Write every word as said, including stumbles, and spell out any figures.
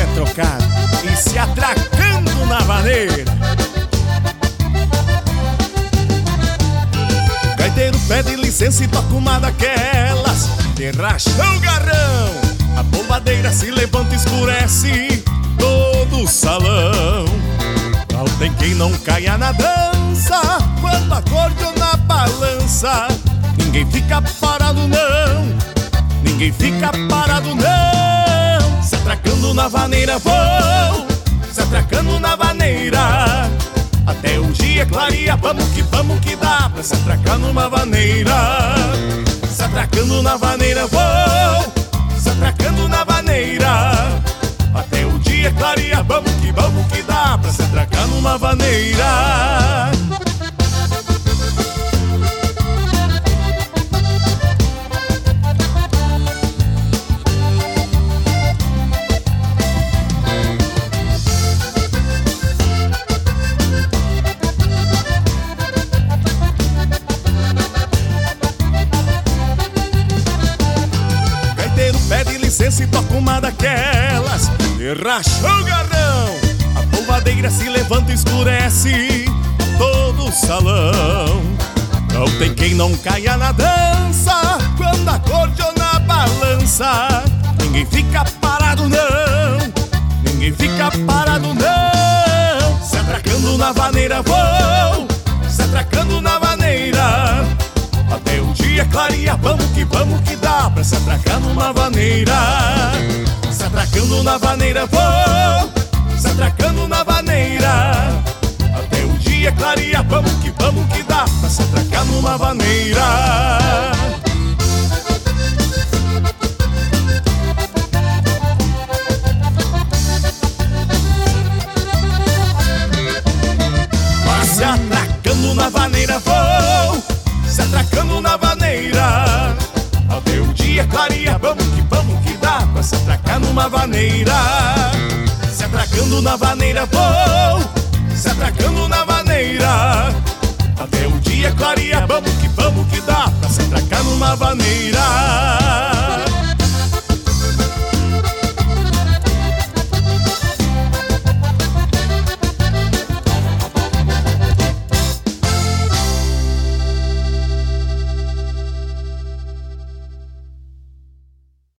pé trocado e se atracando na vaneira. O gaiteiro pede licença e toca uma daquelas de rachão garrão. A polvadeira se levanta e escurece todo o salão. Não tem quem não caia na dança quando a cordiona balança. Ninguém fica parado não, ninguém fica parado não. Se atracando na vaneira vão, se atracando na vaneira. Até o dia clareia, vamos que vamos que dá pra se atracar numa vaneira. Se atracando na vaneira vão, se atracando na vaneira. Até o dia clareia, vamos que vamos que dá pra se atracar numa vaneira. Pede licença e toca uma daquelas e racha o garrão. A polvadeira se levanta e escurece todo o salão. Não tem quem não caia na dança quando a cordiona balança. Ninguém fica parado não, ninguém fica parado não. Se atracando na vaneira vão, se atracando na vaneira. Até o dia clareia, vamos que vamos que dá pra se atracar numa vaneira. Se atracando na vaneira vou, se atracando na vaneira. Até o dia clareia, vamos que vamos que dá pra se atracar numa vaneira. Se atracando na vaneira vou, se atracando na vaneira. Até o dia clareia, vamos que vamos que dá pra se atracar numa vaneira. Se atracando na vaneira vou, se atracando na vaneira. Até o dia clareia, vamos que vamos que dá pra se atracar numa vaneira.